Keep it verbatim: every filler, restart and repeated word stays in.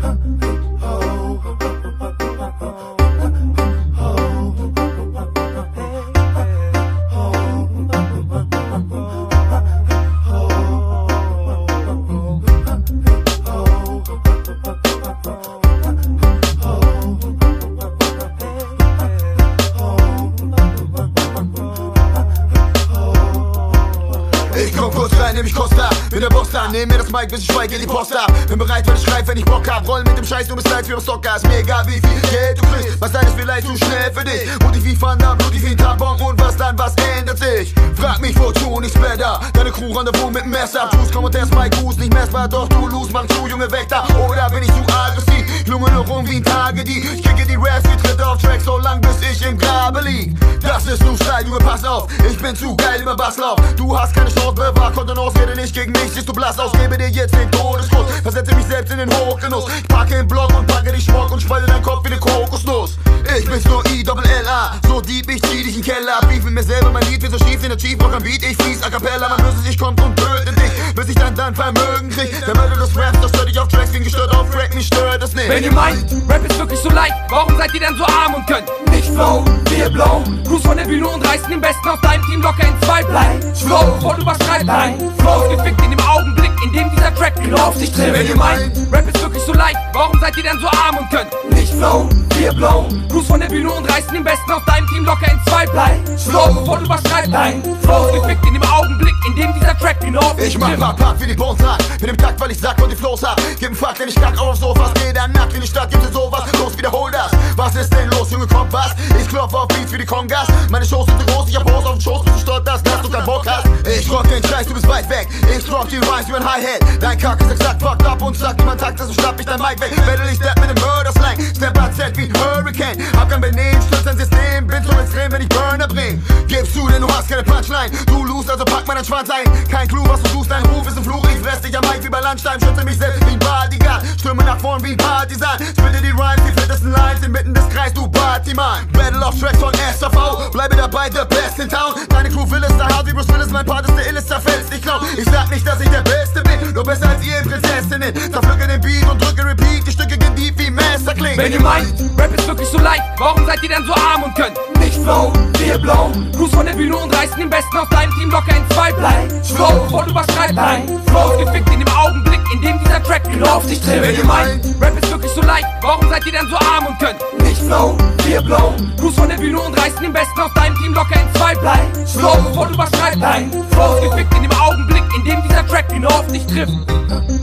Ich komm kurz rein, nehm ich Costa, bin der Boss da, nehm mir das Mic, bis ich schweige, die Post ab. Bin bereit, wenn ich schreib, wenn ich Bock hab. Roll mit dem Scheiß, du bist leid wie beim Stocker. Ist mir egal, wie viel Geld du kriegst. Was dann ist vielleicht zu schnell für dich. Mutig wie Van Damme, blutig wie ein Tampon. Und was dann, was ändert sich? Frag mich, wozu, nichts mehr da. Deine Crew Rendezvous mit dem Messer. Tschüss, komm und test Mike Goose, nicht messbar. Doch du lose, mach zu, Junge, weg da. Oder bin ich zu aggressiv? Lunge noch rum wie ein Tagedieb. Ich kicke die Raps, wie Tritt auf Track, so lang bis ich im Grabe lieg. Das ist nur Style, Junge, pass auf. Ich bin zu geil über Basslauf. Du hast keine Chance, bewahr Kontenance, rede nicht gegen mich, siehst du blass aus. Gebe dir jetzt den Todeskuss, versetze mich selbst in den Hochgenuss. Ich packe den Block und packe dich Schmuck und spalte deinen Kopf wie ne Kokosnuss. Ich bin's nur I L L A, so deep, ich zieh dich in den Keller. Beef mit mir selber, mein Lied wird so schief in der Chief Rock am Beat. Ich fließ a cappella, man böse sich kommt und tötet dich, bis ich dann dann Vermögen krieg. Der Mörder des Raps, das stört dich auf Tracks, wie gestört auf Crack, mich stört das nicht. Wenn ihr meint, Rap ist wirklich so leicht, warum seid ihr denn so arm und könnt nicht flow, wir blow. Cruise von der Bühne und reißen den Besten aus deinem Team locker in zwei. Bleib slow, bevor du überschreibst. Dein Flow ist gefickt in dem Augenblick, in dem dieser Track genau auf dich trifft. Wenn ihr meint, Rap ist wirklich so leicht, warum seid ihr denn so arm und könnt nicht flow, wir blow. Cruise von der Bühne und reißen den Besten aus deinem Team locker in zwei. Bleib slow, bevor du überschreibst. Dein Flow ist gefickt in dem Augenblick, in dem dieser Track genau auf dich trifft. Ich mach Pack, Pack wie die Bones ran, mit dem Takt, weil ich sag und die Flows hab. Gib 'n Fuck, wenn ich kack auf Sofas, jeder nackt in die Stadt, gibt es sowas. Los, wiederhol das. Was ist denn los, Junge, kommt was? Ich klopf auf Beats wie die Kongas. Meine Shows sind so groß, ich hab Hose auf den Schoß, bist du stolz, dass du keinen Bock hast? Ich rock den Scheiß, du bist weit weg. Ich rock die Rhymes wie ein Hi-Hat. Dein Kack ist exakt fucked up und sagt niemand Takt, also schnapp ich dein Mic weg. Battle ich Step mit dem Murder-Slang. Step A Z wie Hurricane. Hab kein Benehmen, stürzt dein System. Bin so extrem, wenn ich Burner bring. Gibst du, denn du hast keine Punchline. Du lose, also pack meinen Schwanz ein. Kein Clou, was du suchst, dein Ruf ist ein Fluch. Ich fress dich am Mic wie bei Landstein. Schütze mich selbst wie ein Bodyguard. Stürme nach vorn wie ein Partisan. Spitte die Rhymes, die fettesten Lines inmitten des Kreis, du Partyman. Battle of Tracks von S A V. Bleibe dabei, the best in town. Deine Crew will es, da hart wie Bruce Willis. Mein Part ist der illeste, zerfällst nicht Clown. Ich sag nicht, dass ich der Beste bin, nur besser als ihr Prinzessinnen. Zerpflücke den Beat und drücke Repeat. Die Stücke gehen deep wie Messer klingen. Wenn ihr meint, Rap ist wirklich so leicht, warum seid ihr denn so arm und könnt nicht flow, wir blow. Cruise von der Bühne und reißen den Besten aus deinem Team locker in zwei. Bleib slow, bevor du überschreibst. Dein Flow ist gefickt in dem Augenblick, in dem dieser Track genau auf dich trifft. Wenn ihr meint, Rap ist wirklich so leicht, warum seid ihr denn so arm und könnt nicht flow, wir blow. Cruise von der Bühne und reißen den Besten aus deinem Team locker in zwei. Bleib slow, bevor du überschreibst. Dein Flow ist gefickt in dem Augenblick, in dem dieser Track genau auf dich trifft.